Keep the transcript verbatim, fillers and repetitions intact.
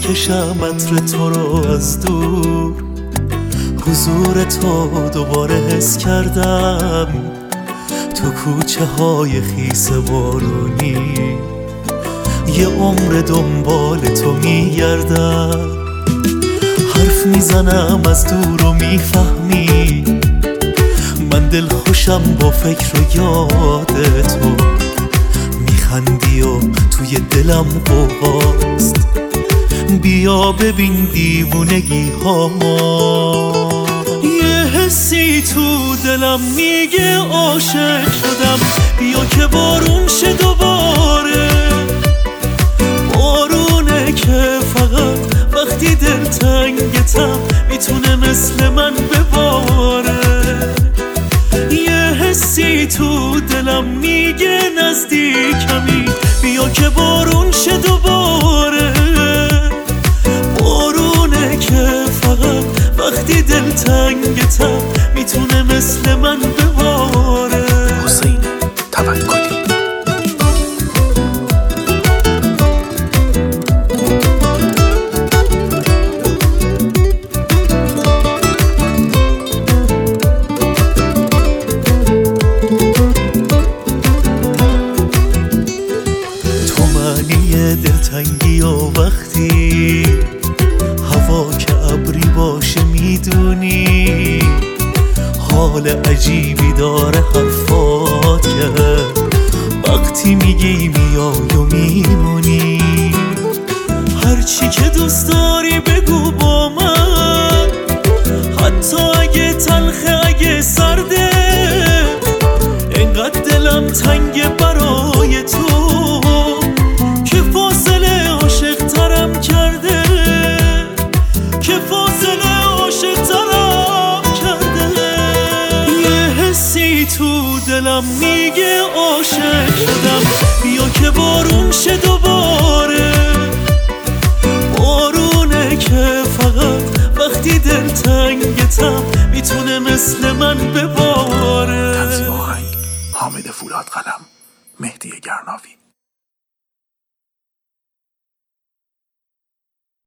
میکشم عطر تو رو از دور، حضور تو دوباره حس کردم تو کوچه های خیس بارونی. یه عمر دنبال تو میگردم، حرف میزنم از دور و میفهمی من دل خوشم با فکر و یاد تو. میخندی و توی دلم قوقاست، بیا ببین دیوونگی ها. یه حسی تو دلم میگه عاشق شدم، بیا که بارون شه دوباره. بارونه که فقط وقتی دل تنگتم میتونه مثل من بباره. یه حسی تو دلم میگه نزدیکمی، بیا که بارون شه دوباره. بارونه که فقط وقتی دل تنگتم میتونه مثل من بباره. حسین توکلی. دلتنگی و وقتی هوا که ابری باشه میدونی حال عجیبی داره حرفات کرد. وقتی میگی میای و میمونی، هرچی که دوست داری بگو با من، حتی اگه تلخه اگه سرده. اینقدر دلم تنگه برای تو که فاصله عاشق ترم کرده، که فاصله عاشق ترم کرده. یه حسی تو دلم میگه عاشق شدم، بیا که بارون شه دوباره. بارونه که فقط وقتی دل تنگتم میتونه مثل من بباره. تنظیم آهنگ حامد فولاد قلم، مهدی گرناوی.